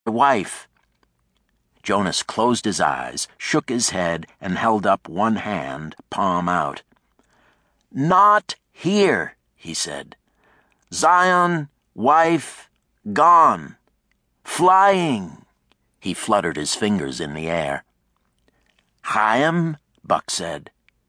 wife." Jonas closed his eyes, shook his head, and held up one hand, palm out. "Not here," he said. "Zion, wife, gone. Flying." He fluttered his fingers in the air. "Chaim?" Buck said.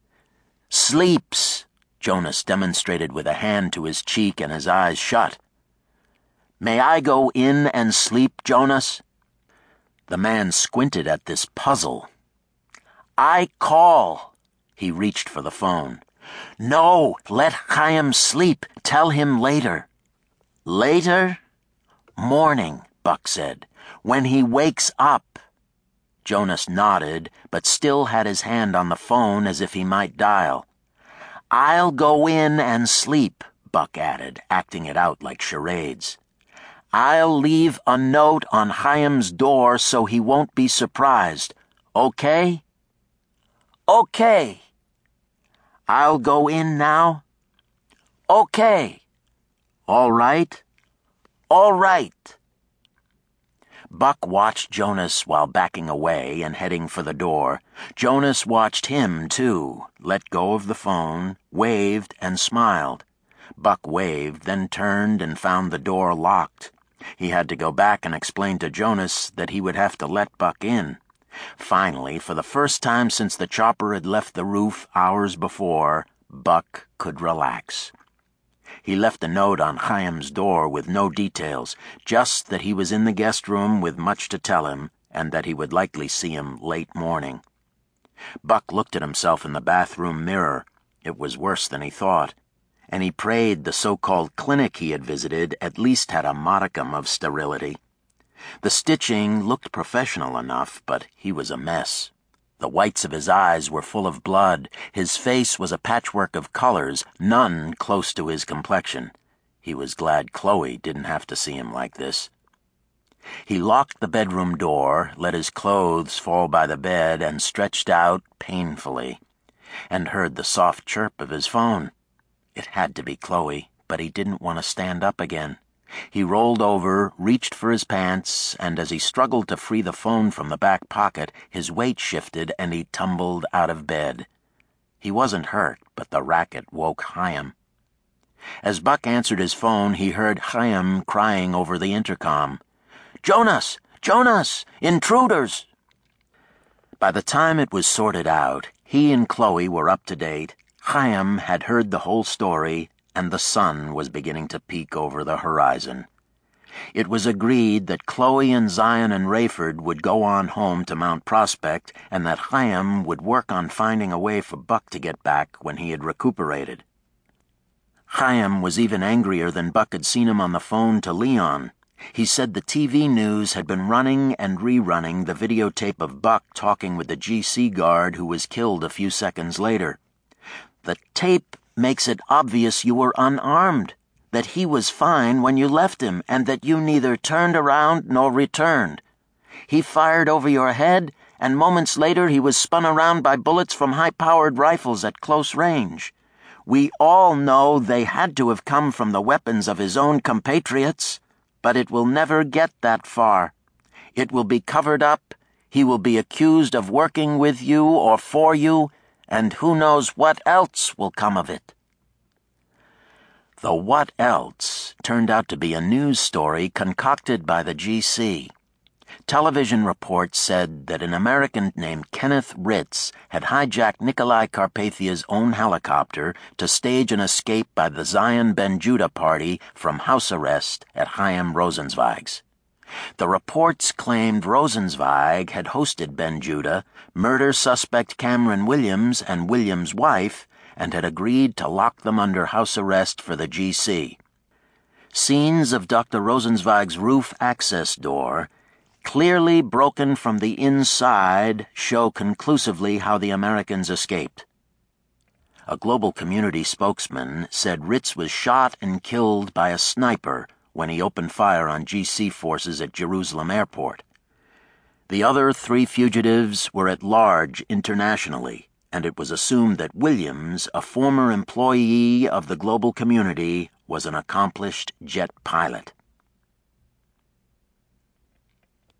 "Sleeps," Jonas demonstrated with a hand to his cheek and his eyes shut. "May I go in and sleep, Jonas?" The man squinted at this puzzle. "I call." He reached for the phone. "No, let Chaim sleep. Tell him later." "Later?" "Morning," Buck said. "When he wakes up." Jonas nodded, but still had his hand on the phone as if he might dial. "I'll go in and sleep," Buck added, acting it out like charades. "I'll leave a note on Chaim's door so he won't be surprised. Okay?" "Okay." "I'll go in now?" "Okay." "All right?" "All right." Buck watched Jonas while backing away and heading for the door. Jonas watched him, too, let go of the phone, waved, and smiled. Buck waved, then turned and found the door locked. He had to go back and explain to Jonas that he would have to let Buck in. Finally, for the first time since the chopper had left the roof hours before, Buck could relax. He left a note on Chaim's door with no details, just that he was in the guest room with much to tell him, and that he would likely see him late morning. Buck looked at himself in the bathroom mirror. It was worse than he thought, and he prayed the so-called clinic he had visited at least had a modicum of sterility. The stitching looked professional enough, but he was a mess. The whites of his eyes were full of blood. His face was a patchwork of colors, none close to his complexion. He was glad Chloe didn't have to see him like this. He locked the bedroom door, let his clothes fall by the bed, and stretched out painfully, and heard the soft chirp of his phone. It had to be Chloe, but he didn't want to stand up again. He rolled over, reached for his pants, and as he struggled to free the phone from the back pocket, his weight shifted and he tumbled out of bed. He wasn't hurt, but the racket woke Chaim. As Buck answered his phone, he heard Chaim crying over the intercom. "Jonas! Jonas! Intruders!" By the time it was sorted out, he and Chloe were up to date. Chaim had heard the whole story, and the sun was beginning to peek over the horizon. It was agreed that Chloe and Zion and Rayford would go on home to Mount Prospect, and that Chaim would work on finding a way for Buck to get back when he had recuperated. Chaim was even angrier than Buck had seen him on the phone to Leon. He said the TV news had been running and rerunning the videotape of Buck talking with the GC guard who was killed a few seconds later. "The tape makes it obvious you were unarmed, that he was fine when you left him, and that you neither turned around nor returned. He fired over your head, and moments later he was spun around by bullets from high-powered rifles at close range. We all know they had to have come from the weapons of his own compatriots, but it will never get that far. It will be covered up, he will be accused of working with you or for you, and who knows what else will come of it." The what else turned out to be a news story concocted by the GC. Television reports said that an American named Kenneth Ritz had hijacked Nikolai Carpathia's own helicopter to stage an escape by the Zion Ben Judah party from house arrest at Chaim Rosenzweig's. The reports claimed Rosenzweig had hosted Ben Judah, murder suspect Cameron Williams and Williams' wife, and had agreed to lock them under house arrest for the GC. Scenes of Dr. Rosenzweig's roof access door, clearly broken from the inside, show conclusively how the Americans escaped. A global community spokesman said Ritz was shot and killed by a sniper when he opened fire on GC forces at Jerusalem Airport. The other 3 fugitives were at large internationally, and it was assumed that Williams, a former employee of the global community, was an accomplished jet pilot.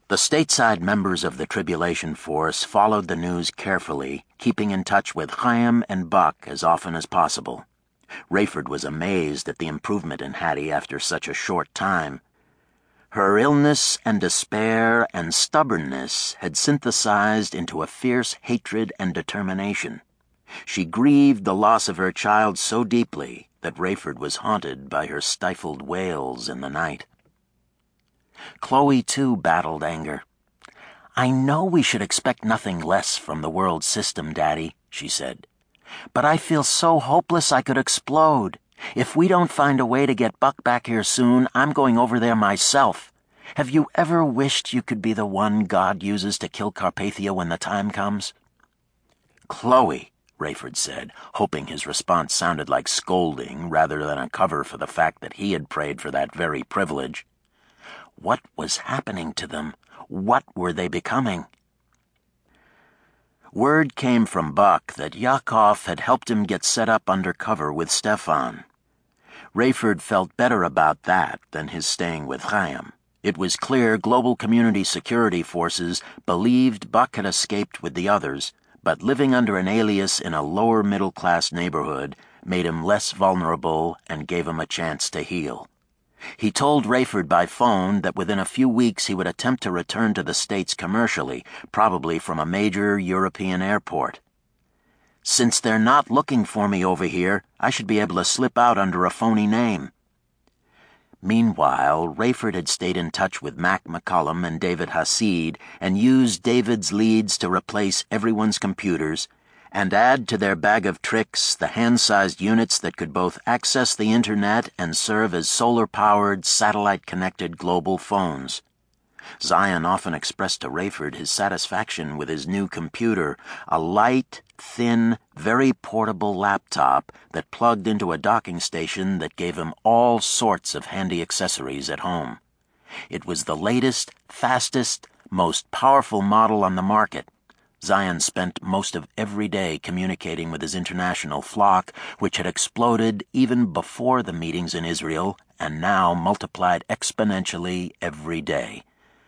The stateside members of the Tribulation Force followed the news carefully, keeping in touch with Chaim and Buck as often as possible. Rayford was amazed at the improvement in Hattie after such a short time. Her illness and despair and stubbornness had synthesized into a fierce hatred and determination. She grieved the loss of her child so deeply that Rayford was haunted by her stifled wails in the night. Chloe, too, battled anger. "I know we should expect nothing less from the world system, Daddy," she said. "But I feel so hopeless I could explode. If we don't find a way to get Buck back here soon, I'm going over there myself. Have you ever wished you could be the one God uses to kill Carpathia when the time comes?" "Chloe," Rayford said, hoping his response sounded like scolding rather than a cover for the fact that he had prayed for that very privilege. What was happening to them? What were they becoming? Word came from Buck that Yakov had helped him get set up under cover with Stefan. Rayford felt better about that than his staying with Chaim. It was clear global community security forces believed Buck had escaped with the others, but living under an alias in a lower middle-class neighborhood made him less vulnerable and gave him a chance to heal. He told Rayford by phone that within a few weeks he would attempt to return to the States commercially, probably from a major European airport. "Since they're not looking for me over here, I should be able to slip out under a phony name." Meanwhile, Rayford had stayed in touch with Mac McCullum and David Hasid and used David's leads to replace everyone's computers and add to their bag of tricks the hand-sized units that could both access the internet and serve as solar-powered, satellite-connected global phones. Zion often expressed to Rayford his satisfaction with his new computer, a light, thin, very portable laptop that plugged into a docking station that gave him all sorts of handy accessories at home. It was the latest, fastest, most powerful model on the market. Zion spent most of every day communicating with his international flock, which had exploded even before the meetings in Israel and now multiplied exponentially every day.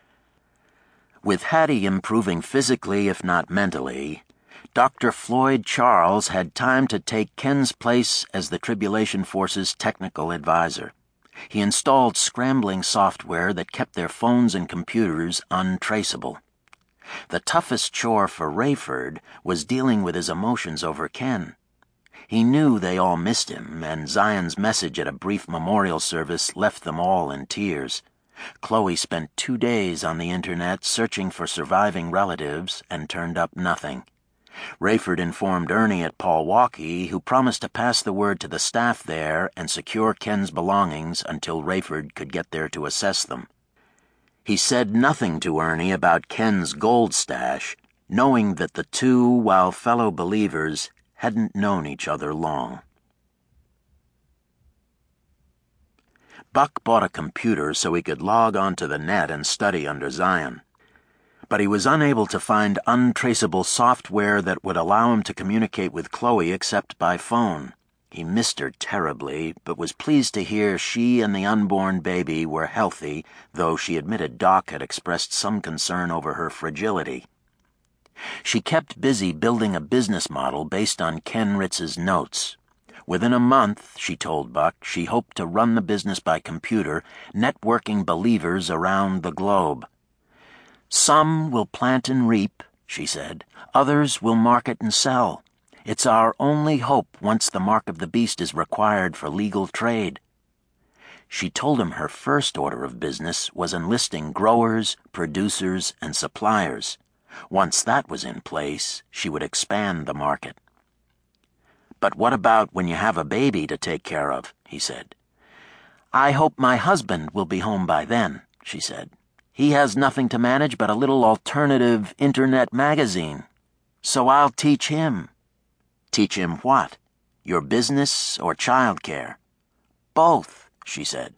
With Hattie improving physically if not mentally, Dr. Floyd Charles had time to take Ken's place as the Tribulation Force's technical advisor. He installed scrambling software that kept their phones and computers untraceable. The toughest chore for Rayford was dealing with his emotions over Ken. He knew they all missed him, and Zion's message at a brief memorial service left them all in tears. Chloe spent 2 days on the internet searching for surviving relatives and turned up nothing. Rayford informed Ernie at Paul Walkie, who promised to pass the word to the staff there and secure Ken's belongings until Rayford could get there to assess them. He said nothing to Ernie about Ken's gold stash, knowing that the two, while fellow believers, hadn't known each other long. Buck bought a computer so he could log onto the net and study under Zion. But he was unable to find untraceable software that would allow him to communicate with Chloe except by phone. He missed her terribly, but was pleased to hear she and the unborn baby were healthy, though she admitted Doc had expressed some concern over her fragility. She kept busy building a business model based on Ken Ritz's notes. Within a month, she told Buck, she hoped to run the business by computer, networking believers around the globe. "Some will plant and reap," she said. "Others will market and sell. It's our only hope once the mark of the beast is required for legal trade." She told him her first order of business was enlisting growers, producers, and suppliers. Once that was in place, she would expand the market. "But what about when you have a baby to take care of?" he said. "I hope my husband will be home by then," she said. "He has nothing to manage but a little alternative internet magazine. So I'll teach him." "Teach him what? Your business or childcare?" "Both," she said.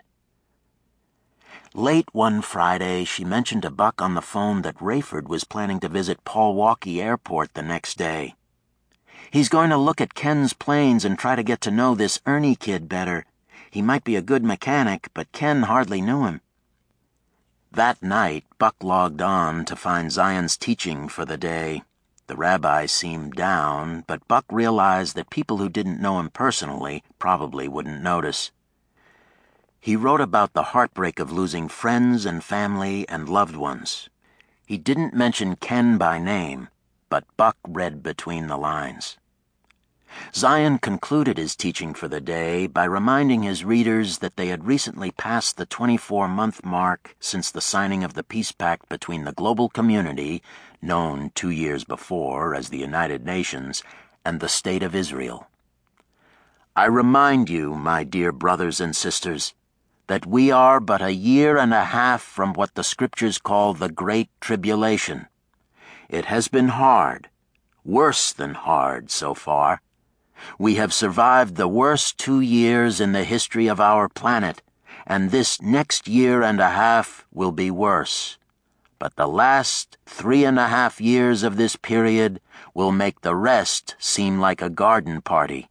Late one Friday, she mentioned to Buck on the phone that Rayford was planning to visit Paul Walkie Airport the next day. "He's going to look at Ken's planes and try to get to know this Ernie kid better. He might be a good mechanic, but Ken hardly knew him." That night, Buck logged on to find Zion's teaching for the day. The rabbi seemed down, but Buck realized that people who didn't know him personally probably wouldn't notice. He wrote about the heartbreak of losing friends and family and loved ones. He didn't mention Ken by name, but Buck read between the lines. Zion concluded his teaching for the day by reminding his readers that they had recently passed the 24-month mark since the signing of the peace pact between the global community, known 2 years before as the United Nations, and the State of Israel. I remind you, my dear brothers and sisters, that we are but a year and a half from what the Scriptures call the Great Tribulation. It has been hard, worse than hard so far. We have survived the worst 2 years in the history of our planet, and this next year and a half will be worse. But the last 3.5 years of this period will make the rest seem like a garden party.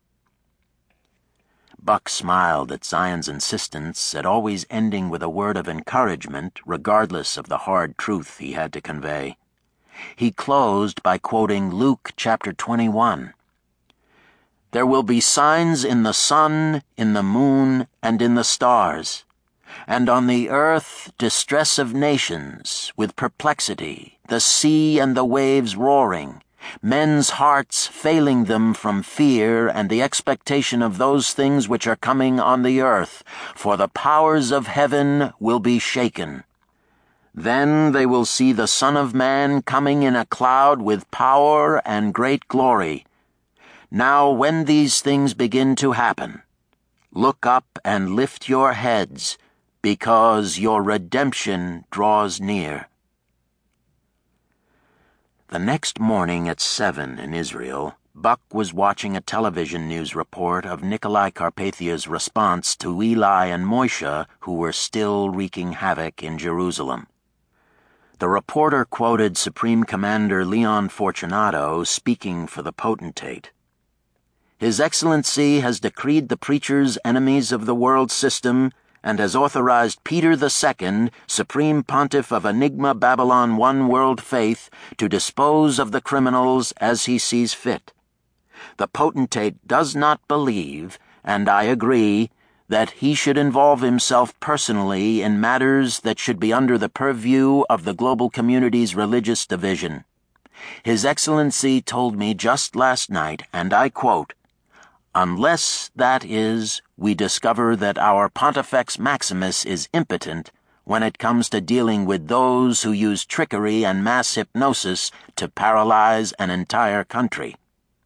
Buck smiled at Zion's insistence at always ending with a word of encouragement, regardless of the hard truth he had to convey. He closed by quoting Luke chapter 21. There will be signs in the sun, in the moon, and in the stars, and on the earth distress of nations, with perplexity, the sea and the waves roaring, men's hearts failing them from fear and the expectation of those things which are coming on the earth, for the powers of heaven will be shaken. Then they will see the Son of Man coming in a cloud with power and great glory. Now when these things begin to happen, look up and lift your heads, because your redemption draws near. The next morning at 7 in Israel, Buck was watching a television news report of Nicolae Carpathia's response to Eli and Moishe, who were still wreaking havoc in Jerusalem. The reporter quoted Supreme Commander Leon Fortunato speaking for the potentate. His Excellency has decreed the preachers enemies of the world system and has authorized Peter II, Supreme Pontiff of Enigma Babylon One World Faith, to dispose of the criminals as he sees fit. The potentate does not believe, and I agree, that he should involve himself personally in matters that should be under the purview of the global community's religious division. His Excellency told me just last night, and I quote, "Unless, that is, we discover that our Pontifex Maximus is impotent when it comes to dealing with those who use trickery and mass hypnosis to paralyze an entire country."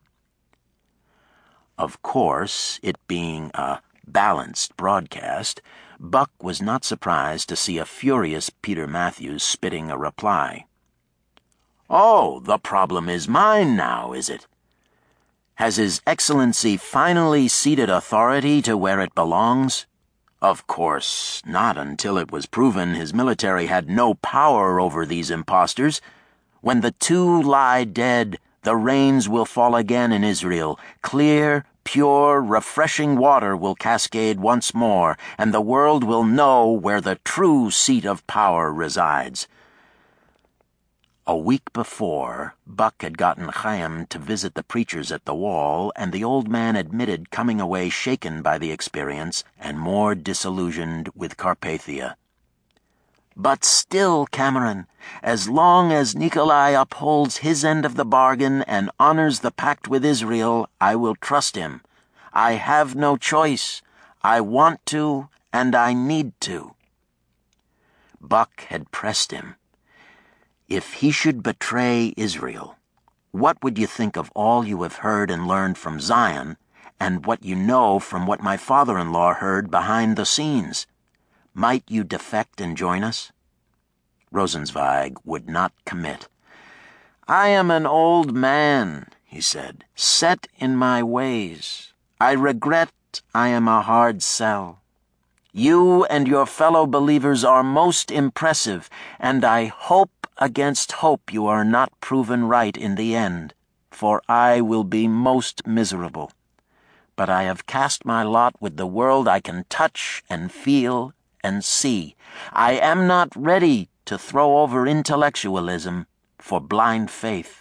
Of course, it being a balanced broadcast, Buck was not surprised to see a furious Peter Matthews spitting a reply. "Oh, the problem is mine now, is it? Has His Excellency finally ceded authority to where it belongs? Of course, not until it was proven his military had no power over these impostors. When the two lie dead, the rains will fall again in Israel. Clear, pure, refreshing water will cascade once more, and the world will know where the true seat of power resides." A week before, Buck had gotten Chaim to visit the preachers at the wall, and the old man admitted coming away shaken by the experience and more disillusioned with Carpathia. "But still, Cameron, as long as Nicolae upholds his end of the bargain and honors the pact with Israel, I will trust him. I have no choice. I want to, and I need to." Buck had pressed him. If he should betray Israel, what would you think of all you have heard and learned from Zion, and what you know from what my father-in-law heard behind the scenes? Might you defect and join us? Rosenzweig would not commit. "I am an old man," he said, "set in my ways. I regret I am a hard sell. You and your fellow believers are most impressive, and I hope against hope you are not proven right in the end, for I will be most miserable. But I have cast my lot with the world I can touch and feel and see. I am not ready to throw over intellectualism for blind faith."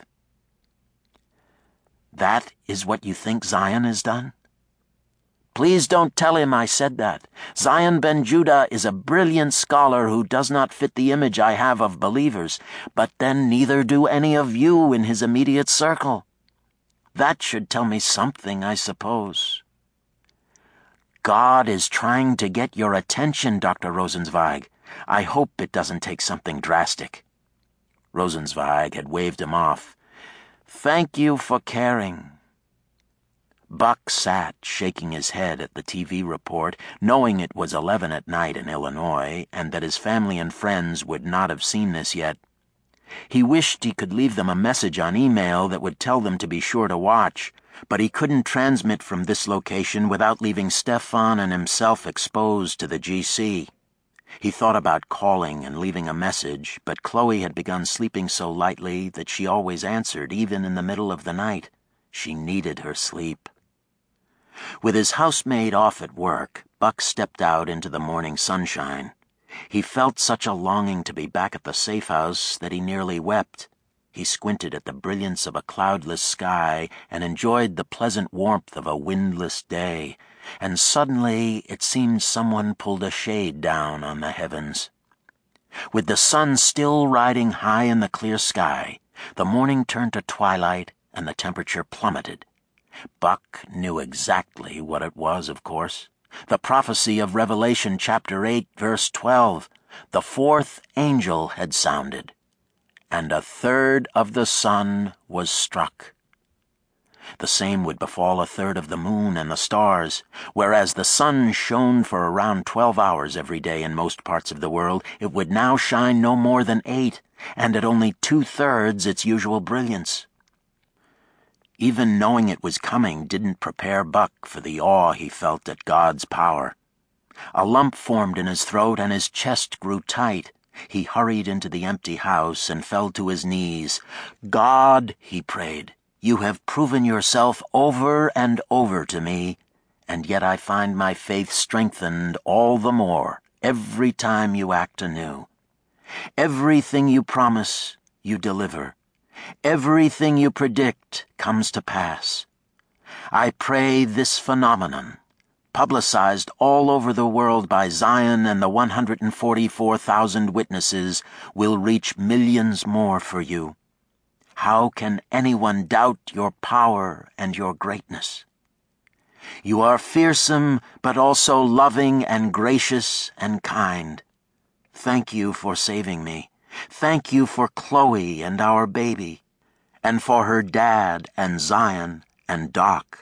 "That is what you think Zion has done?" "Please don't tell him I said that. Zion Ben-Judah is a brilliant scholar who does not fit the image I have of believers, but then neither do any of you in his immediate circle. That should tell me something, I suppose." "God is trying to get your attention, Dr. Rosenzweig. I hope it doesn't take something drastic." Rosenzweig had waved him off. "Thank you for caring." Buck sat shaking his head at the TV report, knowing it was 11 at night in Illinois and that his family and friends would not have seen this yet. He wished he could leave them a message on email that would tell them to be sure to watch, but he couldn't transmit from this location without leaving Stefan and himself exposed to the GC. He thought about calling and leaving a message, but Chloe had begun sleeping so lightly that she always answered even in the middle of the night. She needed her sleep. With his housemaid off at work, Buck stepped out into the morning sunshine. He felt such a longing to be back at the safe house that he nearly wept. He squinted at the brilliance of a cloudless sky and enjoyed the pleasant warmth of a windless day, and suddenly it seemed someone pulled a shade down on the heavens. With the sun still riding high in the clear sky, the morning turned to twilight and the temperature plummeted. Buck knew exactly what it was, of course. The prophecy of Revelation chapter 8, verse 12. The fourth angel had sounded, and a third of the sun was struck. The same would befall a third of the moon and the stars. Whereas the sun shone for around 12 hours every day in most parts of the world, it would now shine no more than 8, and at only 2/3 its usual brilliance. Even knowing it was coming didn't prepare Buck for the awe he felt at God's power. A lump formed in his throat and his chest grew tight. He hurried into the empty house and fell to his knees. "God," he prayed, "you have proven yourself over and over to me, and yet I find my faith strengthened all the more every time you act anew. Everything you promise, you deliver. Everything you predict comes to pass. I pray this phenomenon, publicized all over the world by Zion and the 144,000 witnesses, will reach millions more for you. How can anyone doubt your power and your greatness? You are fearsome, but also loving and gracious and kind. Thank you for saving me. Thank you for Chloe and our baby, and for her dad and Zion and Doc.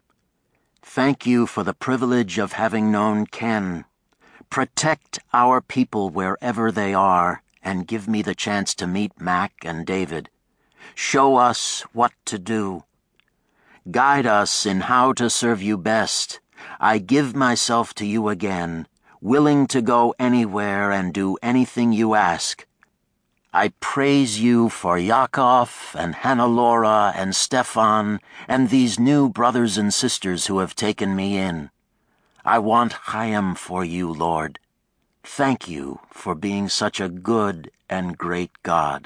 Thank you for the privilege of having known Ken. Protect our people wherever they are, and give me the chance to meet Mac and David. Show us what to do. Guide us in how to serve you best. I give myself to you again, willing to go anywhere and do anything you ask. I praise you for Yakov and Hannah-Laura and Stefan and these new brothers and sisters who have taken me in. I want Chaim for you, Lord. Thank you for being such a good and great God."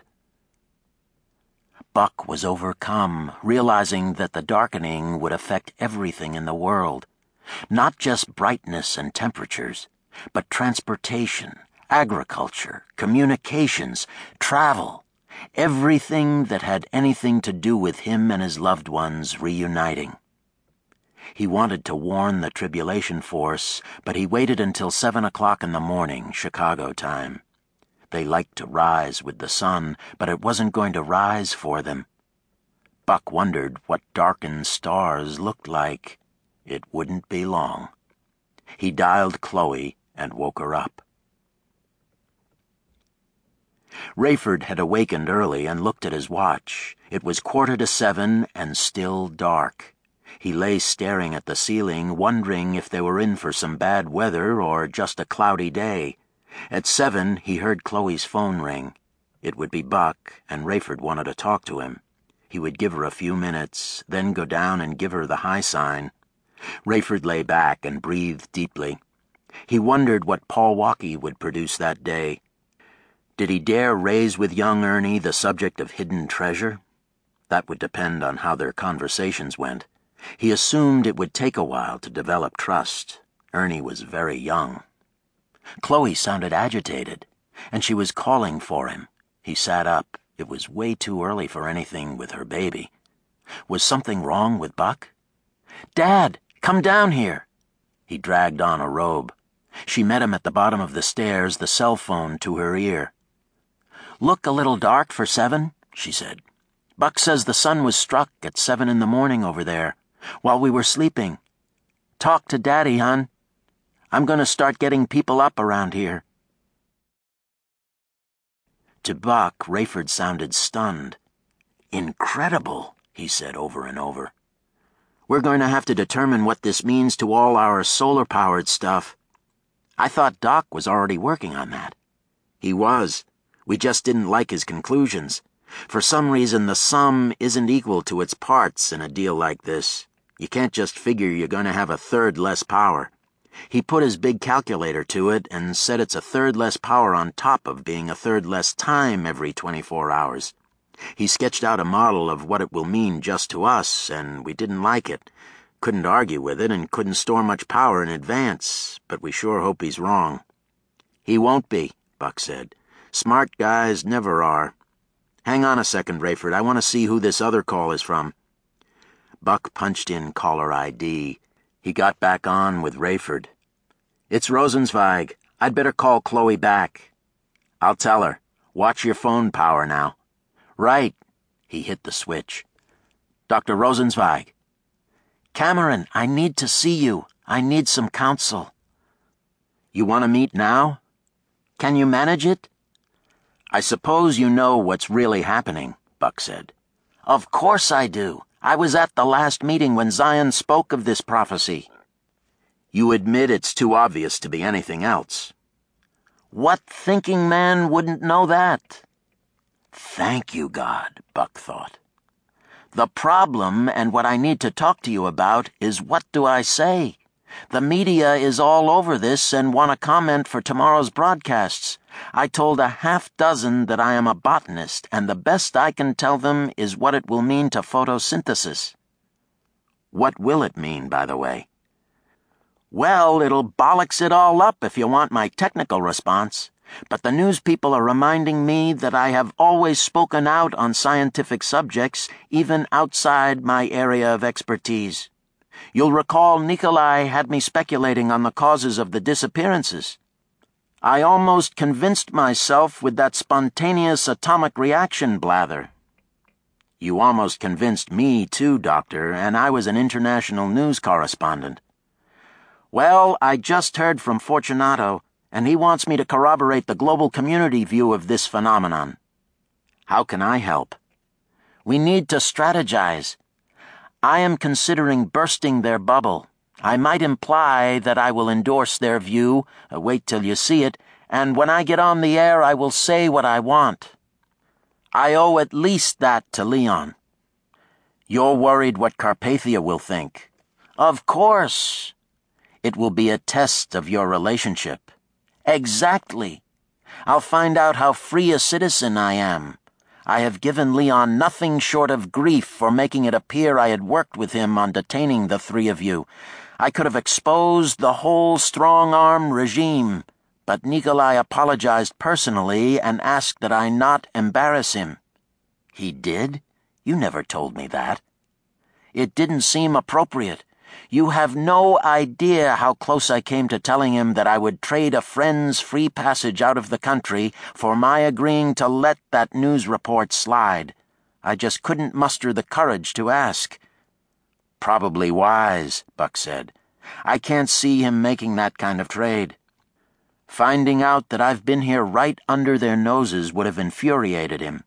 Buck was overcome, realizing that the darkening would affect everything in the world. Not just brightness and temperatures, but transportation, agriculture, communications, travel, everything that had anything to do with him and his loved ones reuniting. He wanted to warn the tribulation force, but he waited until 7 o'clock in the morning, Chicago time. They liked to rise with the sun, but it wasn't going to rise for them. Buck wondered what darkened stars looked like. It wouldn't be long. He dialed Chloe and woke her up. Rayford had awakened early and looked at his watch. It was 7:15 and still dark. He lay staring at the ceiling, wondering if they were in for some bad weather or just a cloudy day. At 7, he heard Chloe's phone ring. It would be Buck, and Rayford wanted to talk to him. He would give her a few minutes, then go down and give her the high sign. Rayford lay back and breathed deeply. He wondered what Paul Walkie would produce that day. Did he dare raise with young Ernie the subject of hidden treasure? That would depend on how their conversations went. He assumed it would take a while to develop trust. Ernie was very young. Chloe sounded agitated, and she was calling for him. He sat up. It was way too early for anything with her baby. Was something wrong with Buck? "Dad, come down here." He dragged on a robe. She met him at the bottom of the stairs, the cell phone to her ear. "Look a little dark for 7, she said. "Buck says the sun was struck at 7 in the morning over there, while we were sleeping. Talk to Daddy, hon. I'm going to start getting people up around here." To Buck, Rayford sounded stunned. "Incredible," he said over and over. "We're going to have to determine what this means to all our solar-powered stuff. I thought Doc was already working on that." "He was. We just didn't like his conclusions. For some reason, the sum isn't equal to its parts in a deal like this. You can't just figure you're going to have a third less power. He put his big calculator to it and said it's a third less power on top of being a third less time every 24 hours. He sketched out a model of what it will mean just to us, and we didn't like it. Couldn't argue with it and couldn't store much power in advance, but we sure hope he's wrong." "He won't be," Buck said. "Smart guys never are. Hang on a second, Rayford. I want to see who this other call is from." Buck punched in caller ID. He got back on with Rayford. "It's Rosenzweig. I'd better call Chloe back." "I'll tell her. Watch your phone power now." "Right." He hit the switch. "Dr. Rosenzweig." "Cameron, I need to see you. I need some counsel." "You want to meet now? Can you manage it?" "I suppose you know what's really happening," Buck said. "Of course I do. I was at the last meeting when Zion spoke of this prophecy." "You admit it's too obvious to be anything else." "What thinking man wouldn't know that?" "Thank you, God," Buck thought. "The problem, and what I need to talk to you about, is what do I say? The media is all over this and want to comment for tomorrow's broadcasts. I told a half-dozen that I am a botanist, and the best I can tell them is what it will mean to photosynthesis." "What will it mean, by the way?" "Well, it'll bollocks it all up if you want my technical response. But the news people are reminding me that I have always spoken out on scientific subjects, even outside my area of expertise. You'll recall Nikolai had me speculating on the causes of the disappearances. I almost convinced myself with that spontaneous atomic reaction blather." "You almost convinced me too, Doctor, and I was an international news correspondent." "Well, I just heard from Fortunato, and he wants me to corroborate the global community view of this phenomenon." "How can I help?" "We need to strategize. I am considering bursting their bubble. I might imply that I will endorse their view, wait till you see it, and when I get on the air I will say what I want. I owe at least that to Leon." "You're worried what Carpathia will think." "Of course. It will be a test of your relationship." "Exactly. I'll find out how free a citizen I am. I have given Leon nothing short of grief for making it appear I had worked with him on detaining the 3 of you. I could have exposed the whole strong-arm regime, but Nikolai apologized personally and asked that I not embarrass him." "He did? You never told me that." "It didn't seem appropriate. You have no idea how close I came to telling him that I would trade a friend's free passage out of the country for my agreeing to let that news report slide. I just couldn't muster the courage to ask." "Probably wise," Buck said. "I can't see him making that kind of trade. Finding out that I've been here right under their noses would have infuriated him.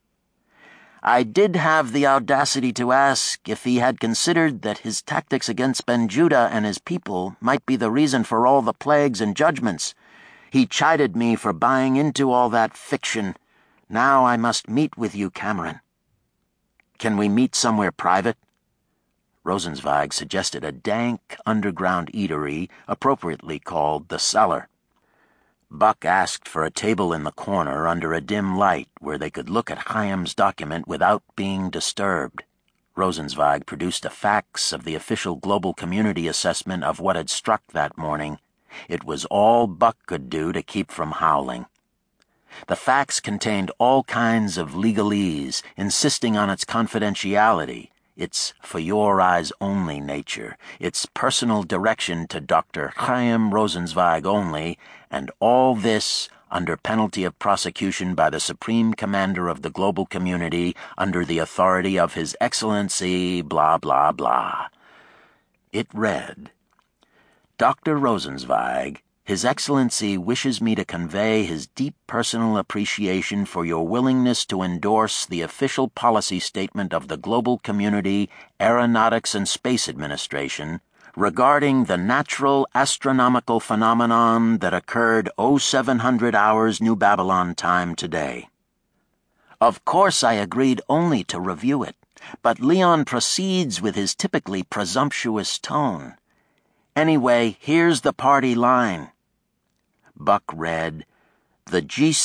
I did have the audacity to ask if he had considered that his tactics against Ben-Judah and his people might be the reason for all the plagues and judgments. He chided me for buying into all that fiction. Now I must meet with you, Cameron." "Can we meet somewhere private?" Rosenzweig suggested a dank underground eatery appropriately called the Cellar. Buck asked for a table in the corner under a dim light where they could look at Chaim's document without being disturbed. Rosenzweig produced a fax of the official global community assessment of what had struck that morning. It was all Buck could do to keep from howling. The fax contained all kinds of legalese, insisting on its confidentiality, its for-your-eyes-only nature, its personal direction to Dr. Chaim Rosenzweig only, and all this under penalty of prosecution by the Supreme Commander of the global community under the authority of His Excellency blah blah blah. It read, Dr. Rosenzweig, His Excellency wishes me to convey his deep personal appreciation for your willingness to endorse the official policy statement of the Global Community Aeronautics and Space Administration regarding the natural astronomical phenomenon that occurred 0700 hours New Babylon time today. Of course I agreed only to review it, but Leon proceeds with his typically presumptuous tone. Anyway, here's the party line. Buck read, The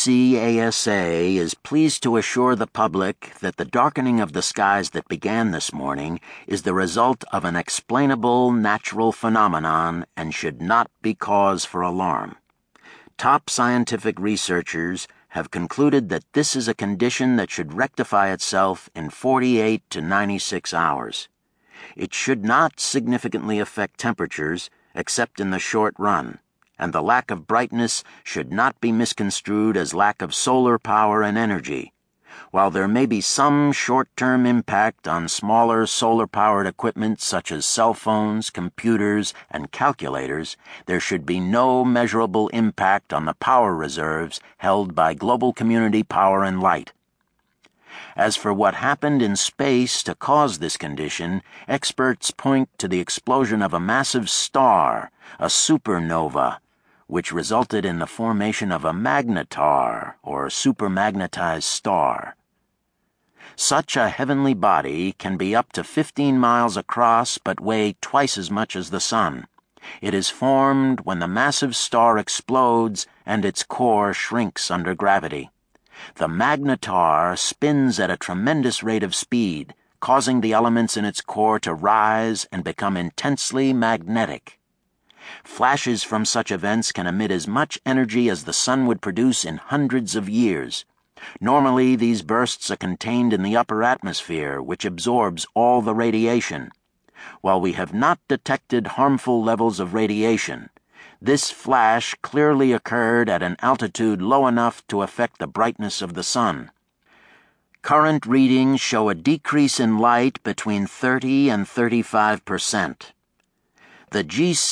GCASA is pleased to assure the public that the darkening of the skies that began this morning is the result of an explainable natural phenomenon and should not be cause for alarm. Top scientific researchers have concluded that this is a condition that should rectify itself in 48 to 96 hours. It should not significantly affect temperatures, except in the short run, and the lack of brightness should not be misconstrued as lack of solar power and energy. While there may be some short-term impact on smaller solar-powered equipment such as cell phones, computers, and calculators, there should be no measurable impact on the power reserves held by global community power and light. As for what happened in space to cause this condition, experts point to the explosion of a massive star, a supernova, which resulted in the formation of a magnetar, or supermagnetized star. Such a heavenly body can be up to 15 miles across but weigh twice as much as the sun. It is formed when the massive star explodes and its core shrinks under gravity. The magnetar spins at a tremendous rate of speed, causing the elements in its core to rise and become intensely magnetic. Flashes from such events can emit as much energy as the sun would produce in hundreds of years. Normally, these bursts are contained in the upper atmosphere, which absorbs all the radiation. While we have not detected harmful levels of radiation, this flash clearly occurred at an altitude low enough to affect the brightness of the sun. Current readings show a decrease in light between 30 and 35%. The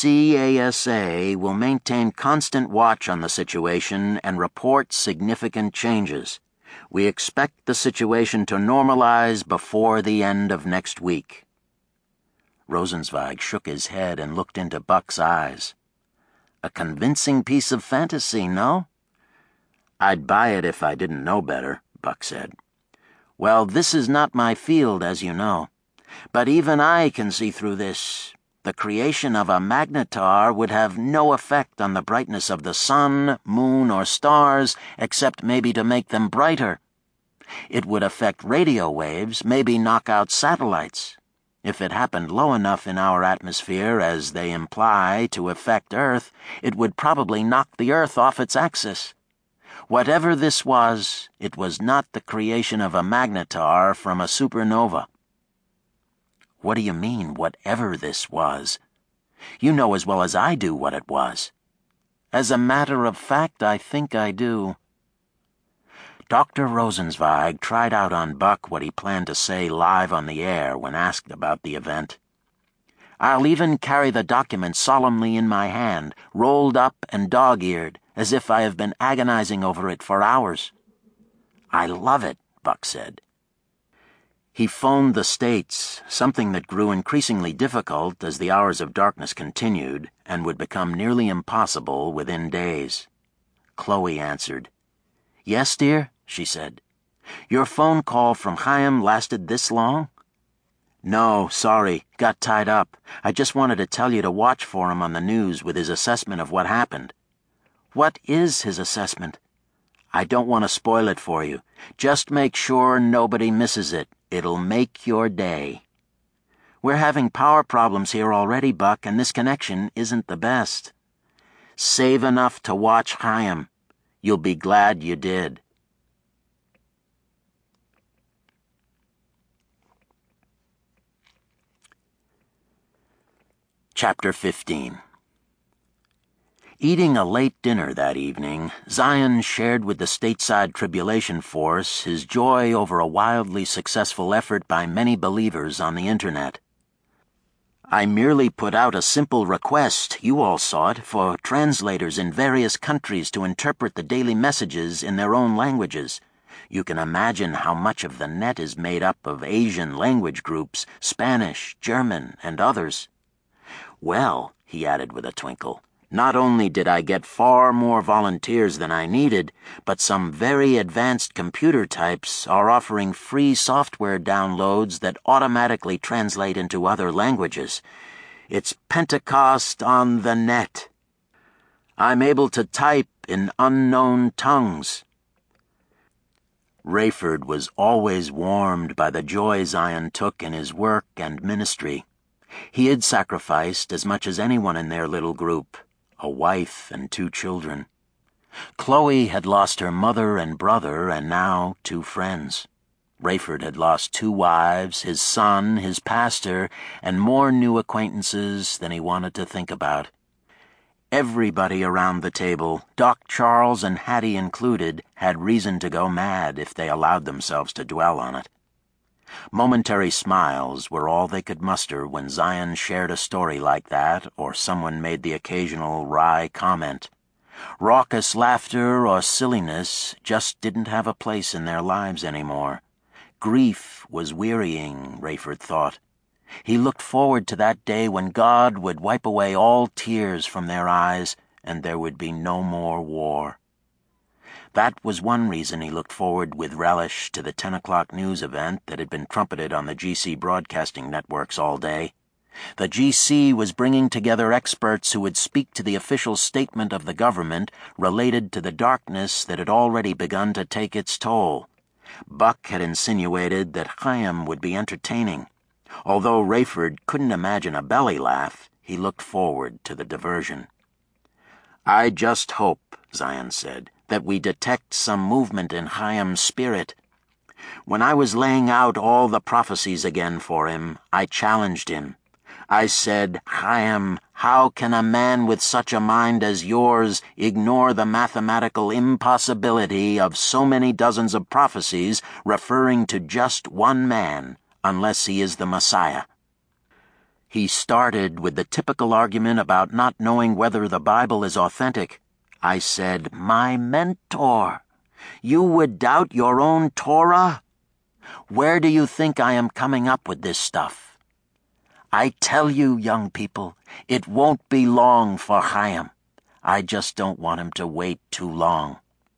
GCASA will maintain constant watch on the situation and report significant changes. We expect the situation to normalize before the end of next week. Rosenzweig shook his head and looked into Buck's eyes. A convincing piece of fantasy, no? I'd buy it if I didn't know better, Buck said. Well, this is not my field, as you know. But even I can see through this. The creation of a magnetar would have no effect on the brightness of the sun, moon, or stars, except maybe to make them brighter. It would affect radio waves, maybe knock out satellites. If it happened low enough in our atmosphere, as they imply, to affect Earth, it would probably knock the Earth off its axis. Whatever this was, it was not the creation of a magnetar from a supernova. What do you mean, whatever this was? You know as well as I do what it was. As a matter of fact, I think I do. Dr. Rosenzweig tried out on Buck what he planned to say live on the air when asked about the event. I'll even carry the document solemnly in my hand, rolled up and dog-eared, as if I have been agonizing over it for hours. I love it, Buck said. He phoned the States, something that grew increasingly difficult as the hours of darkness continued and would become nearly impossible within days. Chloe answered. Yes, dear, she said. Your phone call from Chaim lasted this long? No, sorry, got tied up. I just wanted to tell you to watch for him on the news with his assessment of what happened. What is his assessment? I don't want to spoil it for you. Just make sure nobody misses it. It'll make your day. We're having power problems here already, Buck, and this connection isn't the best. Save enough to watch Chaim. You'll be glad you did. Chapter 15. Eating a late dinner that evening, Zion shared with the stateside tribulation force his joy over a wildly successful effort by many believers on the internet. I merely put out a simple request, you all saw it, for translators in various countries to interpret the daily messages in their own languages. You can imagine how much of the net is made up of Asian language groups, Spanish, German, and others. Well, he added with a twinkle, not only did I get far more volunteers than I needed, but some very advanced computer types are offering free software downloads that automatically translate into other languages. It's Pentecost on the net. I'm able to type in unknown tongues. Rayford was always warmed by the joy Zion took in his work and ministry. He had sacrificed as much as anyone in their little group, a wife and 2 children. Chloe had lost her mother and brother and now 2 friends. Rayford had lost 2 wives, his son, his pastor, and more new acquaintances than he wanted to think about. Everybody around the table, Doc Charles and Hattie included, had reason to go mad if they allowed themselves to dwell on it. Momentary smiles were all they could muster when Zion shared a story like that or someone made the occasional wry comment. Raucous laughter or silliness just didn't have a place in their lives anymore. Grief was wearying, Rayford thought. He looked forward to that day when God would wipe away all tears from their eyes and there would be no more war. That was one reason he looked forward with relish to the 10 o'clock news event that had been trumpeted on the GC broadcasting networks all day. The GC was bringing together experts who would speak to the official statement of the government related to the darkness that had already begun to take its toll. Buck had insinuated that Chaim would be entertaining. Although Rayford couldn't imagine a belly laugh, he looked forward to the diversion. I just hope, Zion said, that we detect some movement in Chaim's spirit. When I was laying out all the prophecies again for him, I challenged him. I said, Chaim, how can a man with such a mind as yours ignore the mathematical impossibility of so many dozens of prophecies referring to just one man, unless he is the Messiah? He started with the typical argument about not knowing whether the Bible is authentic. I said, my mentor, you would doubt your own Torah? Where do you think I am coming up with this stuff? I tell you, young people, it won't be long for Chaim. I just don't want him to wait too long.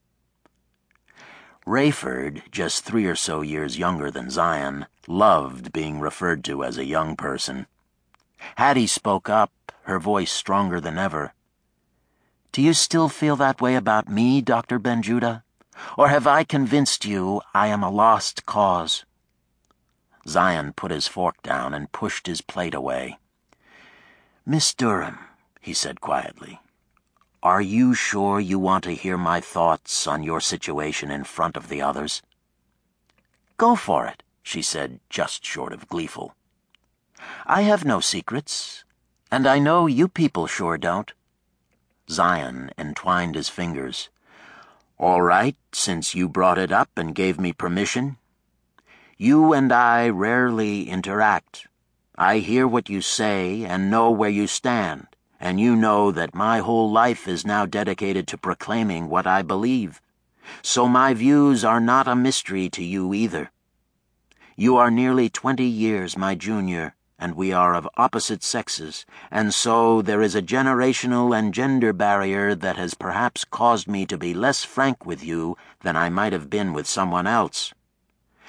Rayford, just 3 or so years younger than Zion, loved being referred to as a young person. Hattie spoke up, her voice stronger than ever. Do you still feel that way about me, Dr. Ben-Judah? Or have I convinced you I am a lost cause? Zion put his fork down and pushed his plate away. Miss Durham, he said quietly, are you sure you want to hear my thoughts on your situation in front of the others? Go for it, she said, just short of gleeful. I have no secrets, and I know you people sure don't. Zion entwined his fingers. All right, since you brought it up and gave me permission. You and I rarely interact. I hear what you say and know where you stand, and you know that my whole life is now dedicated to proclaiming what I believe. So my views are not a mystery to you either. You are nearly 20 years my junior, and we are of opposite sexes, and so there is a generational and gender barrier that has perhaps caused me to be less frank with you than I might have been with someone else.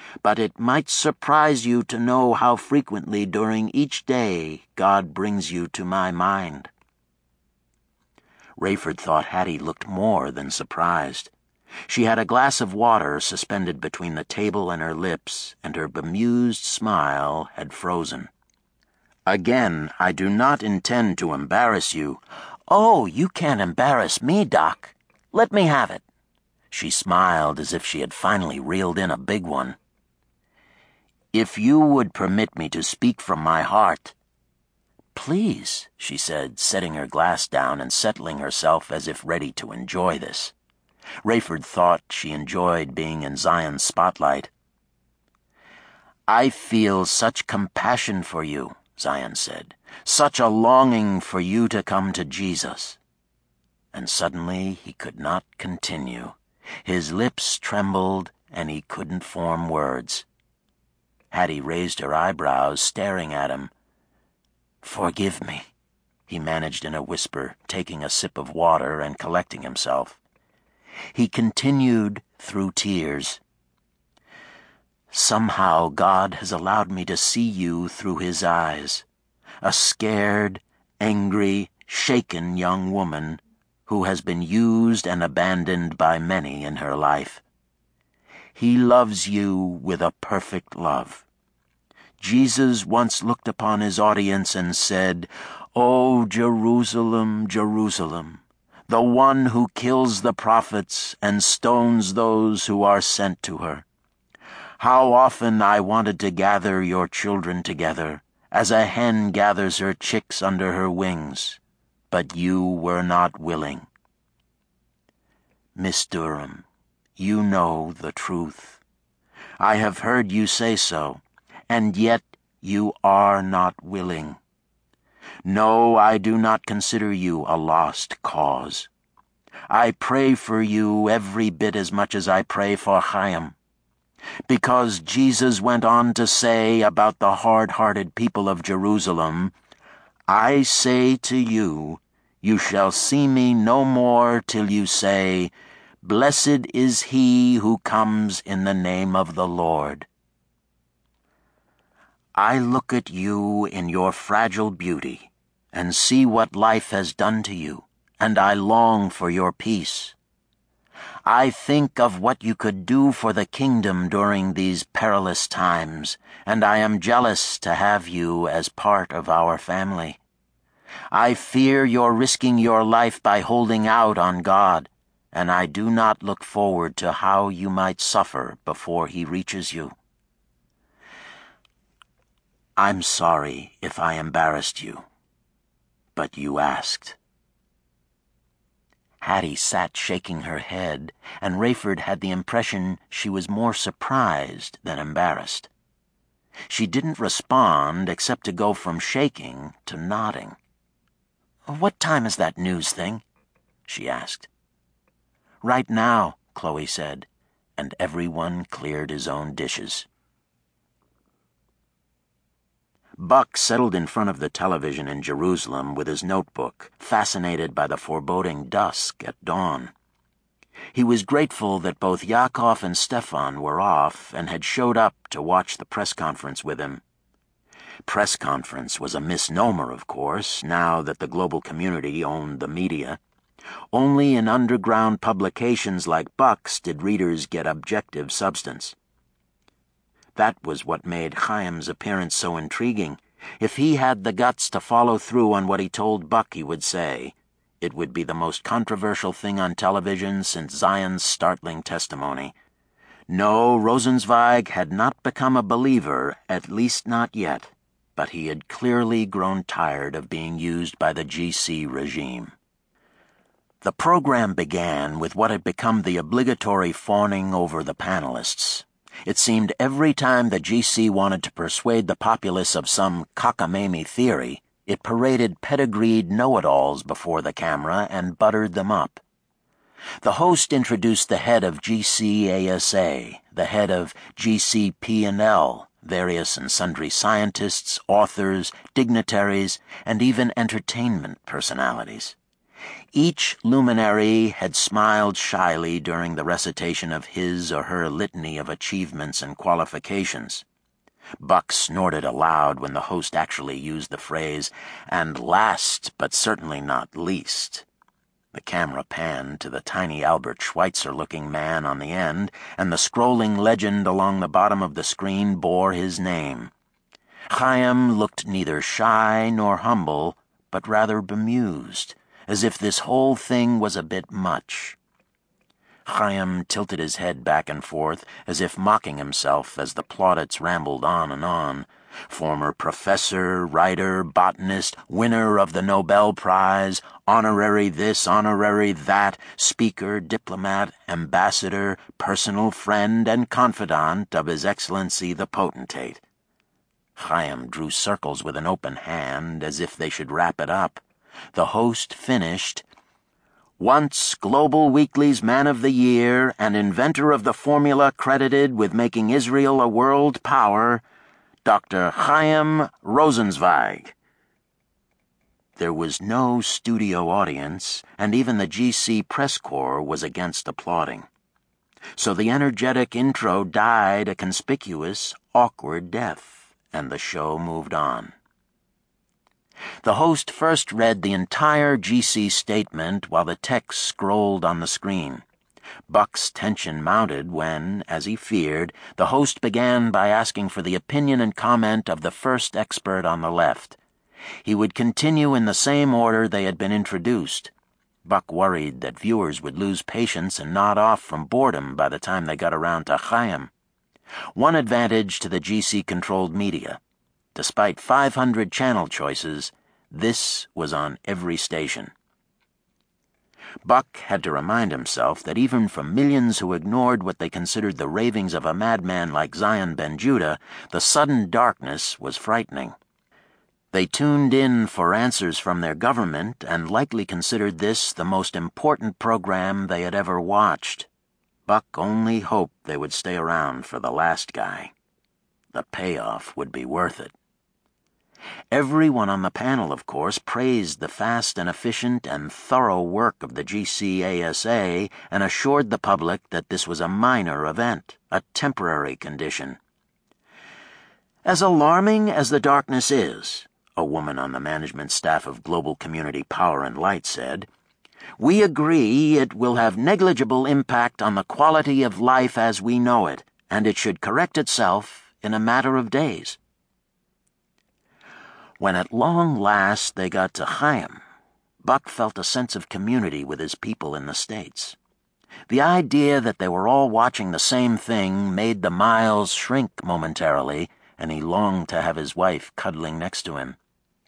but it might surprise you to know how frequently during each day God brings you to my mind." Rayford thought Hattie looked more than surprised. She had a glass of water suspended between the table and her lips, and her bemused smile had frozen. "Again, I do not intend to embarrass you." "Oh, you can't embarrass me, Doc. Let me have it." She smiled as if she had finally reeled in a big one. "If you would permit me to speak from my heart—" "Please," she said, setting her glass down and settling herself as if ready to enjoy this. Rayford thought she enjoyed being in Zion's spotlight. "I feel such compassion for you," Zion said, "such a longing for you to come to Jesus." And suddenly he could not continue. His lips trembled, and he couldn't form words. Hattie raised her eyebrows, staring at him. "Forgive me," he managed in a whisper, taking a sip of water and collecting himself. He continued through tears. "Somehow God has allowed me to see you through his eyes, a scared, angry, shaken young woman who has been used and abandoned by many in her life. He loves you with a perfect love. Jesus once looked upon his audience and said, 'O Jerusalem, Jerusalem, the one who kills the prophets and stones those who are sent to her. How often I wanted to gather your children together, as a hen gathers her chicks under her wings, but you were not willing.' Miss Durham, you know the truth. I have heard you say so, and yet you are not willing. No, I do not consider you a lost cause. I pray for you every bit as much as I pray for Chaim, because Jesus went on to say about the hard-hearted people of Jerusalem, 'I say to you, you shall see me no more till you say, Blessed is he who comes in the name of the Lord.' I look at you in your fragile beauty and see what life has done to you, and I long for your peace. I think of what you could do for the kingdom during these perilous times, and I am jealous to have you as part of our family. I fear you're risking your life by holding out on God, and I do not look forward to how you might suffer before he reaches you. I'm sorry if I embarrassed you, but you asked." Hattie sat shaking her head, and Rayford had the impression she was more surprised than embarrassed. She didn't respond except to go from shaking to nodding. "What time is that news thing?" she asked. "Right now," Chloe said, and everyone cleared his own dishes. Buck settled in front of the television in Jerusalem with his notebook, fascinated by the foreboding dusk at dawn. He was grateful that both Yakov and Stefan were off and had showed up to watch the press conference with him. Press conference was a misnomer, of course, now that the global community owned the media. Only in underground publications like Buck's did readers get objective substance. That was what made Chaim's appearance so intriguing. If he had the guts to follow through on what he told Buck he would say, it would be the most controversial thing on television since Zion's startling testimony. No, Rosenzweig had not become a believer, at least not yet, but he had clearly grown tired of being used by the GC regime. The program began with what had become the obligatory fawning over the panelists. It seemed every time the GC wanted to persuade the populace of some cockamamie theory, it paraded pedigreed know-it-alls before the camera and buttered them up. The host introduced the head of GCASA, the head of GCP&L, various and sundry scientists, authors, dignitaries, and even entertainment personalities. Each luminary had smiled shyly during the recitation of his or her litany of achievements and qualifications. Buck snorted aloud when the host actually used the phrase, "and last but certainly not least." The camera panned to the tiny Albert Schweitzer-looking man on the end, and the scrolling legend along the bottom of the screen bore his name. Chaim looked neither shy nor humble, but rather bemused, as if this whole thing was a bit much. Chaim tilted his head back and forth, as if mocking himself as the plaudits rambled on and on. Former professor, writer, botanist, winner of the Nobel Prize, honorary this, honorary that, speaker, diplomat, ambassador, personal friend, and confidant of His Excellency the Potentate. Chaim drew circles with an open hand, as if they should wrap it up. The host finished, "Once Global Weekly's Man of the Year and inventor of the formula credited with making Israel a world power, Dr. Chaim Rosenzweig." There was no studio audience, and even the GC press corps was against applauding. So the energetic intro died a conspicuous, awkward death, and the show moved on. The host first read the entire GC statement while the text scrolled on the screen. Buck's tension mounted when, as he feared, the host began by asking for the opinion and comment of the first expert on the left. He would continue in the same order they had been introduced. Buck worried that viewers would lose patience and nod off from boredom by the time they got around to Chaim. One advantage to the GC-controlled media. Despite 500 channel choices, this was on every station. Buck had to remind himself that even from millions who ignored what they considered the ravings of a madman like Zion Ben-Judah, the sudden darkness was frightening. They tuned in for answers from their government and likely considered this the most important program they had ever watched. Buck only hoped they would stay around for the last guy. The payoff would be worth it. Everyone on the panel, of course, praised the fast and efficient and thorough work of the GCASA and assured the public that this was a minor event, a temporary condition. "As alarming as the darkness is," a woman on the management staff of Global Community Power and Light said, "we agree it will have negligible impact on the quality of life as we know it, and it should correct itself in a matter of days." When at long last they got to Chaim, Buck felt a sense of community with his people in the States. The idea that they were all watching the same thing made the miles shrink momentarily, and he longed to have his wife cuddling next to him.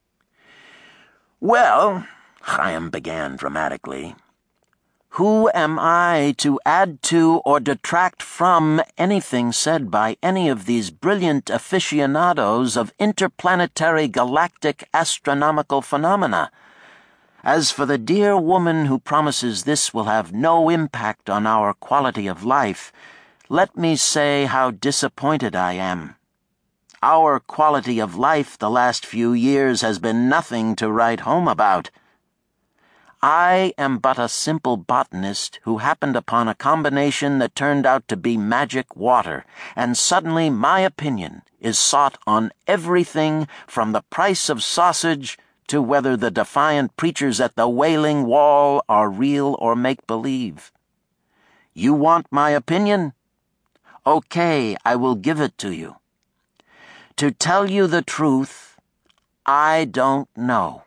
"Well," Chaim began dramatically, "who am I to add to or detract from anything said by any of these brilliant aficionados of interplanetary galactic astronomical phenomena? As for the dear woman who promises this will have no impact on our quality of life, let me say how disappointed I am. Our quality of life the last few years has been nothing to write home about. I am but a simple botanist who happened upon a combination that turned out to be magic water, and suddenly my opinion is sought on everything from the price of sausage to whether the defiant preachers at the Wailing Wall are real or make-believe. You want my opinion? Okay, I will give it to you. To tell you the truth, I don't know.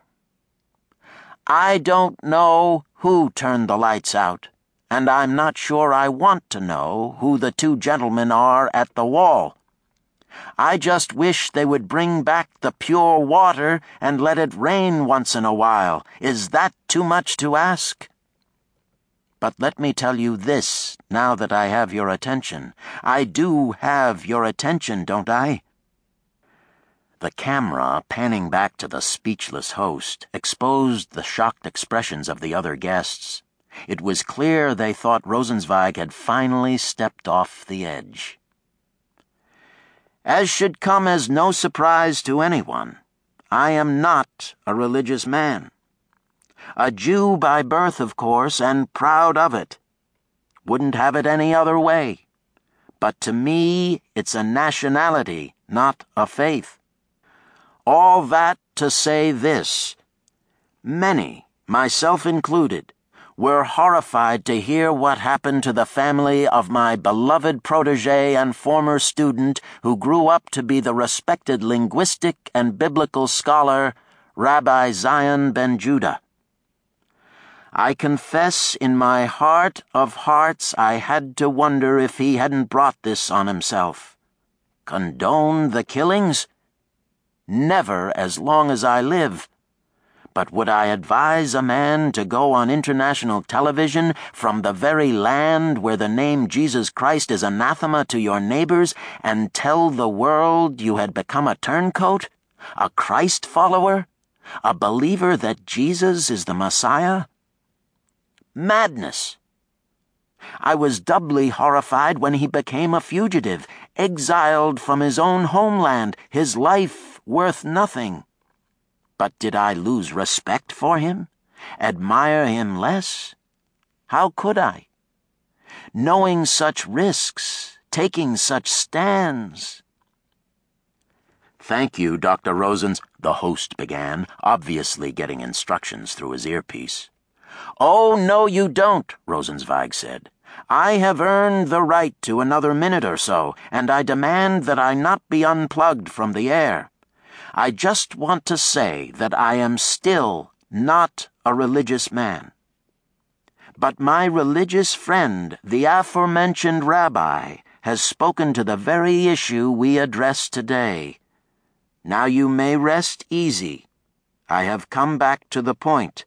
I don't know who turned the lights out, and I'm not sure I want to know who the two gentlemen are at the wall. I just wish they would bring back the pure water and let it rain once in a while. Is that too much to ask? But let me tell you this, now that I have your attention. I do have your attention, don't I?" The camera, panning back to the speechless host, exposed the shocked expressions of the other guests. It was clear they thought Rosenzweig had finally stepped off the edge. "As should come as no surprise to anyone, I am not a religious man. A Jew by birth, of course, and proud of it. Wouldn't have it any other way. But to me, it's a nationality, not a faith. All that to say this. Many, myself included, were horrified to hear what happened to the family of my beloved protege and former student who grew up to be the respected linguistic and biblical scholar, Rabbi Zion Ben-Judah. I confess in my heart of hearts I had to wonder if he hadn't brought this on himself. Condone the killings? Never as long as I live. But would I advise a man to go on international television from the very land where the name Jesus Christ is anathema to your neighbors and tell the world you had become a turncoat, a Christ follower, a believer that Jesus is the Messiah? Madness. I was doubly horrified when he became a fugitive, exiled from his own homeland, his life worth nothing. But did I lose respect for him? Admire him less? How could I? Knowing such risks, taking such stands. "Thank you, Dr. Rosens," the host began, obviously getting instructions through his earpiece. "Oh, no, you don't," Rosenzweig said. "I have earned the right to another minute or so, and I demand that I not be unplugged from the air. I just want to say that I am still not a religious man. But my religious friend, the aforementioned rabbi, has spoken to the very issue we address today. Now you may rest easy. I have come back to the point.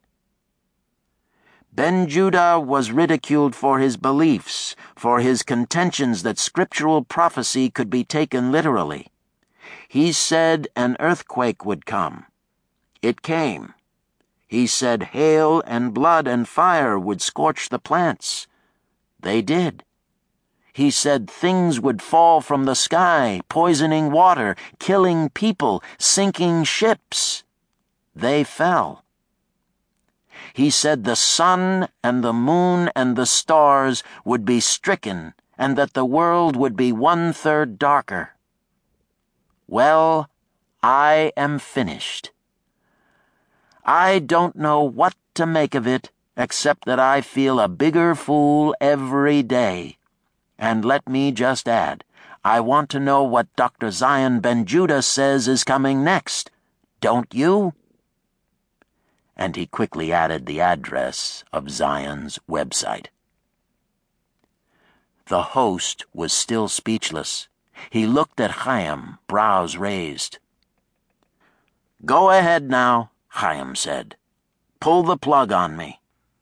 Ben-Judah was ridiculed for his beliefs, for his contentions that scriptural prophecy could be taken literally. He said an earthquake would come. It came. He said hail and blood and fire would scorch the plants. They did. He said things would fall from the sky, poisoning water, killing people, sinking ships. They fell. He said the sun and the moon and the stars would be stricken and that the world would be 1/3 darker. Well, I am finished. I don't know what to make of it, except that I feel a bigger fool every day. And let me just add, I want to know what Dr. Zion Ben-Judah says is coming next. Don't you? And he quickly added the address of Zion's website. The host was still speechless. He looked at Chaim, brows raised. "Go ahead now," Chaim said. "Pull the plug on me."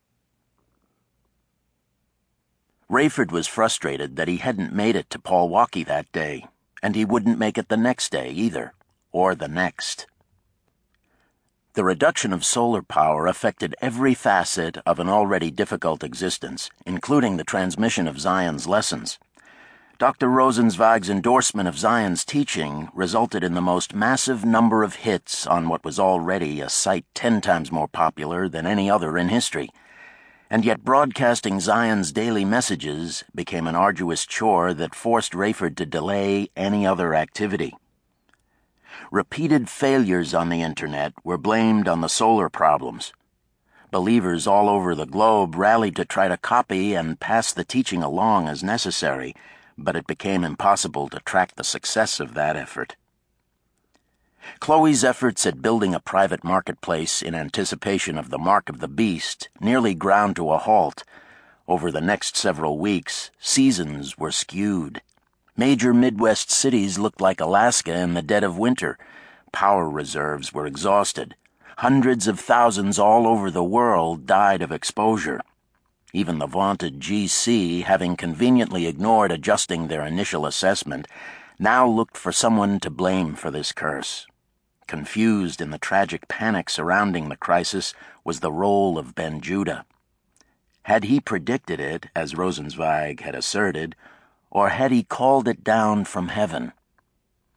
Rayford was frustrated that he hadn't made it to Palwaukee that day, and he wouldn't make it the next day either, or the next. The reduction of solar power affected every facet of an already difficult existence, including the transmission of Zion's lessons. Dr. Rosenzweig's endorsement of Zion's teaching resulted in the most massive number of hits on what was already a site 10 times more popular than any other in history. And yet broadcasting Zion's daily messages became an arduous chore that forced Rayford to delay any other activity. Repeated failures on the internet were blamed on the solar problems. Believers all over the globe rallied to try to copy and pass the teaching along as necessary, but it became impossible to track the success of that effort. Chloe's efforts at building a private marketplace in anticipation of the Mark of the Beast nearly ground to a halt. Over the next several weeks, seasons were skewed. Major Midwest cities looked like Alaska in the dead of winter. Power reserves were exhausted. Hundreds of thousands all over the world died of exposure. Even the vaunted GC, having conveniently ignored adjusting their initial assessment, now looked for someone to blame for this curse. Confused in the tragic panic surrounding the crisis was the role of Ben-Judah. Had he predicted it, as Rosenzweig had asserted, or had he called it down from heaven?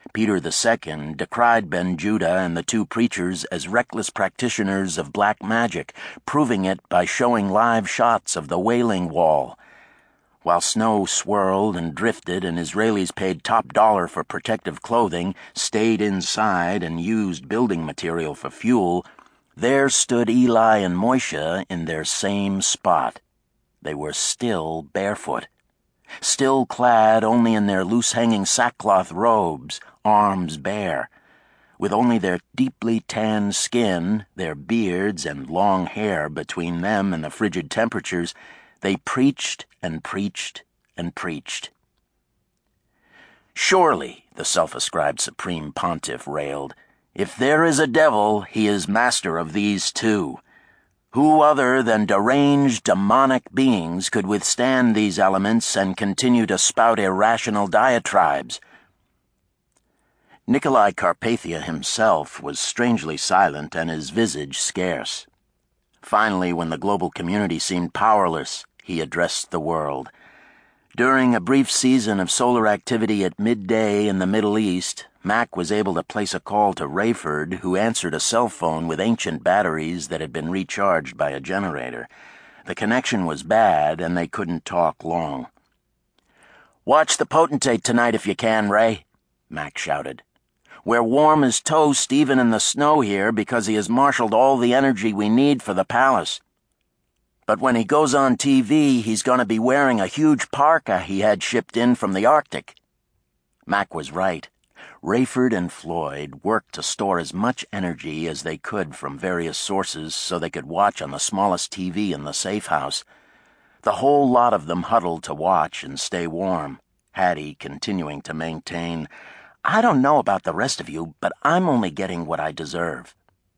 Peter II decried Ben Judah and the two preachers as reckless practitioners of black magic, proving it by showing live shots of the Wailing Wall. While snow swirled and drifted and Israelis paid top dollar for protective clothing, stayed inside, and used building material for fuel, there stood Eli and Moishe in their same spot. They were still barefoot, still clad only in their loose-hanging sackcloth robes, arms bare. With only their deeply tanned skin, their beards, and long hair between them and the frigid temperatures, they preached and preached and preached. "Surely," the self-ascribed supreme pontiff railed, "if there is a devil, he is master of these too. Who other than deranged demonic beings could withstand these elements and continue to spout irrational diatribes?" Nicolae Carpathia himself was strangely silent and his visage scarce. Finally, when the global community seemed powerless, he addressed the world. During a brief season of solar activity at midday in the Middle East, Mac was able to place a call to Rayford, who answered a cell phone with ancient batteries that had been recharged by a generator. The connection was bad, and they couldn't talk long. "Watch the potentate tonight if you can, Ray," Mac shouted. "We're warm as toast even in the snow here because he has marshaled all the energy we need for the palace. But when he goes on TV, he's going to be wearing a huge parka he had shipped in from the Arctic." Mac was right. Rayford and Floyd worked to store as much energy as they could from various sources so they could watch on the smallest TV in the safe house. The whole lot of them huddled to watch and stay warm, Hattie continuing to maintain, "I don't know about the rest of you, but I'm only getting what I deserve."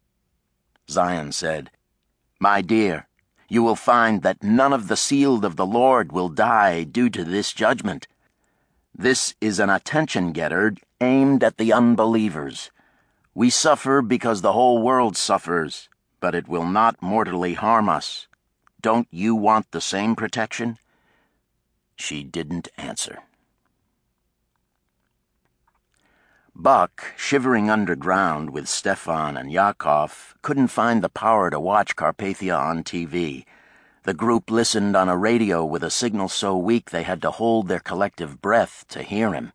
Zion said, "My dear, you will find that none of the sealed of the Lord will die due to this judgment. This is an attention-getter aimed at the unbelievers. We suffer because the whole world suffers, but it will not mortally harm us. Don't you want the same protection?" She didn't answer. Buck, shivering underground with Stefan and Yakov, couldn't find the power to watch Carpathia on TV. The group listened on a radio with a signal so weak they had to hold their collective breath to hear him.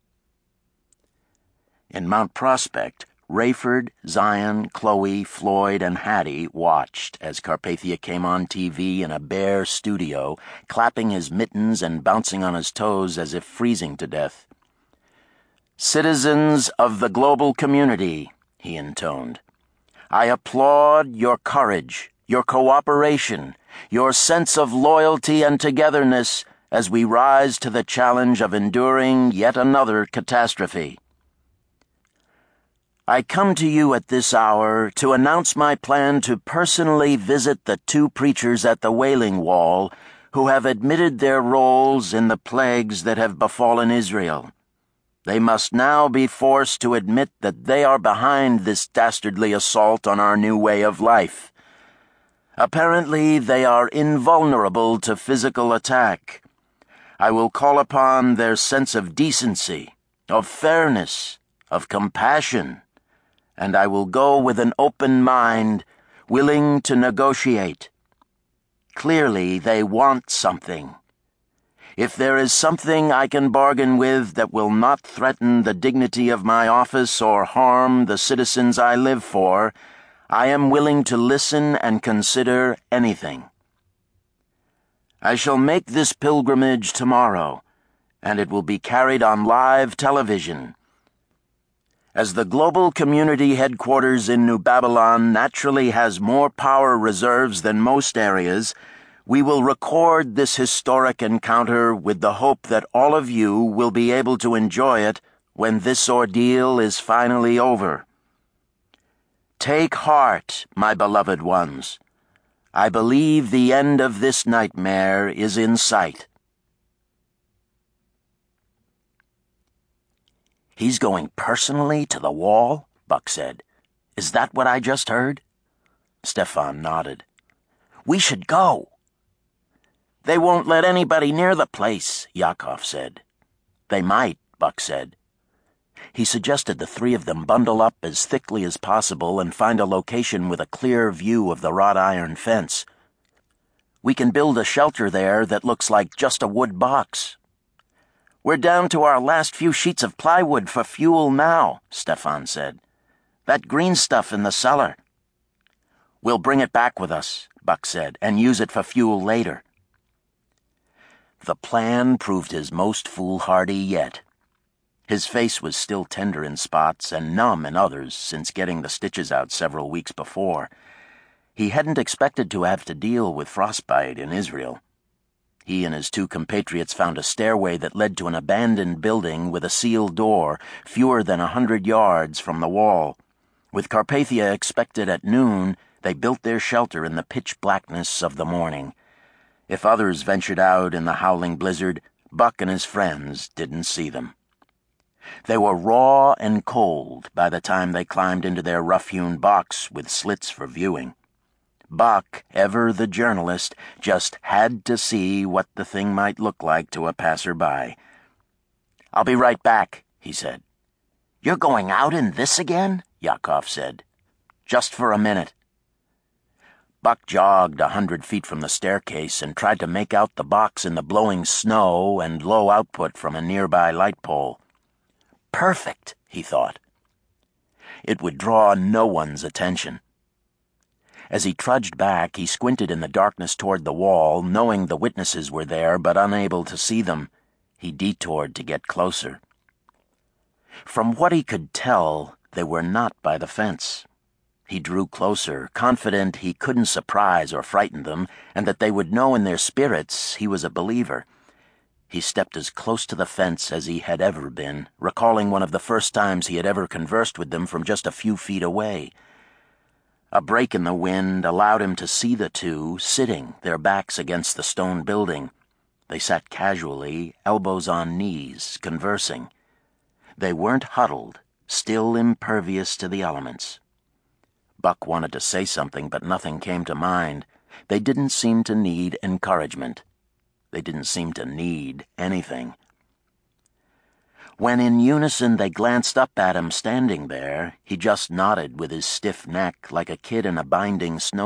In Mount Prospect, Rayford, Zion, Chloe, Floyd, and Hattie watched as Carpathia came on TV in a bare studio, clapping his mittens and bouncing on his toes as if freezing to death. "Citizens of the global community," he intoned, "I applaud your courage, your cooperation, your sense of loyalty and togetherness as we rise to the challenge of enduring yet another catastrophe. I come to you at this hour to announce my plan to personally visit the two preachers at the Wailing Wall who have admitted their roles in the plagues that have befallen Israel. They must now be forced to admit that they are behind this dastardly assault on our new way of life. Apparently, they are invulnerable to physical attack. I will call upon their sense of decency, of fairness, of compassion, and I will go with an open mind, willing to negotiate. Clearly, they want something. If there is something I can bargain with that will not threaten the dignity of my office or harm the citizens I live for, I am willing to listen and consider anything. I shall make this pilgrimage tomorrow, and it will be carried on live television. As the global community headquarters in New Babylon naturally has more power reserves than most areas, we will record this historic encounter with the hope that all of you will be able to enjoy it when this ordeal is finally over. Take heart, my beloved ones. I believe the end of this nightmare is in sight." "He's going personally to the wall?" Buck said. "Is that what I just heard?" Stefan nodded. "We should go." "They won't let anybody near the place," Yakov said. "They might," Buck said. He suggested the three of them bundle up as thickly as possible and find a location with a clear view of the wrought iron fence. "We can build a shelter there that looks like just a wood box." "We're down to our last few sheets of plywood for fuel now," Stefan said. "That green stuff in the cellar." "We'll bring it back with us," Buck said, "and use it for fuel later." The plan proved his most foolhardy yet. His face was still tender in spots and numb in others since getting the stitches out several weeks before. He hadn't expected to have to deal with frostbite in Israel. He and his two compatriots found a stairway that led to an abandoned building with a sealed door fewer than 100 yards from the wall. With Carpathia expected at noon, they built their shelter in the pitch blackness of the morning. If others ventured out in the howling blizzard, Buck and his friends didn't see them. They were raw and cold by the time they climbed into their rough-hewn box with slits for viewing. Buck, ever the journalist, just had to see what the thing might look like to a passerby. "I'll be right back," he said. "You're going out in this again?" Yakov said. "Just for a minute." Buck jogged 100 feet from the staircase and tried to make out the box in the blowing snow and low output from a nearby light pole. Perfect, he thought. It would draw no one's attention. As he trudged back, he squinted in the darkness toward the wall, knowing the witnesses were there but unable to see them. He detoured to get closer. From what he could tell, they were not by the fence. He drew closer, confident he couldn't surprise or frighten them, and that they would know in their spirits he was a believer. He stepped as close to the fence as he had ever been, recalling one of the first times he had ever conversed with them from just a few feet away. A break in the wind allowed him to see the two sitting, their backs against the stone building. They sat casually, elbows on knees, conversing. They weren't huddled, still impervious to the elements. Buck wanted to say something, but nothing came to mind. They didn't seem to need encouragement. They didn't seem to need anything. When in unison they glanced up at him standing there, he just nodded with his stiff neck like a kid in a binding snow